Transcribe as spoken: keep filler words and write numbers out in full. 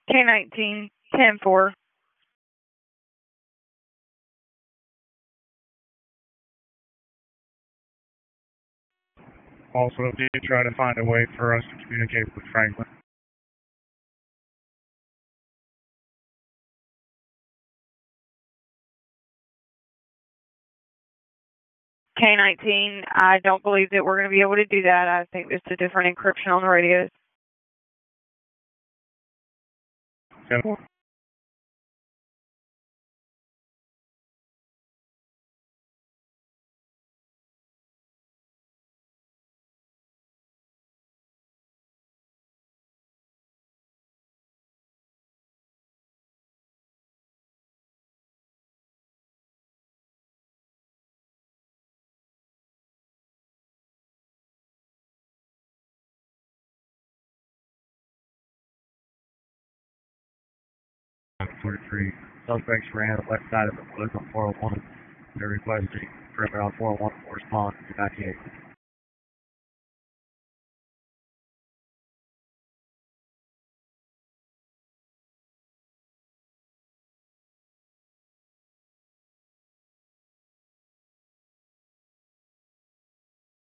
K nineteen, ten four. Also, did you try to find a way for us to communicate with Franklin? K nineteen, I don't believe that we're going to be able to do that. I think there's a different encryption on the radios. ten four. forty-three. Suspects ran on the west side of the woods on four oh one. They're requesting perimeter on four oh one to respond to ninety-eight.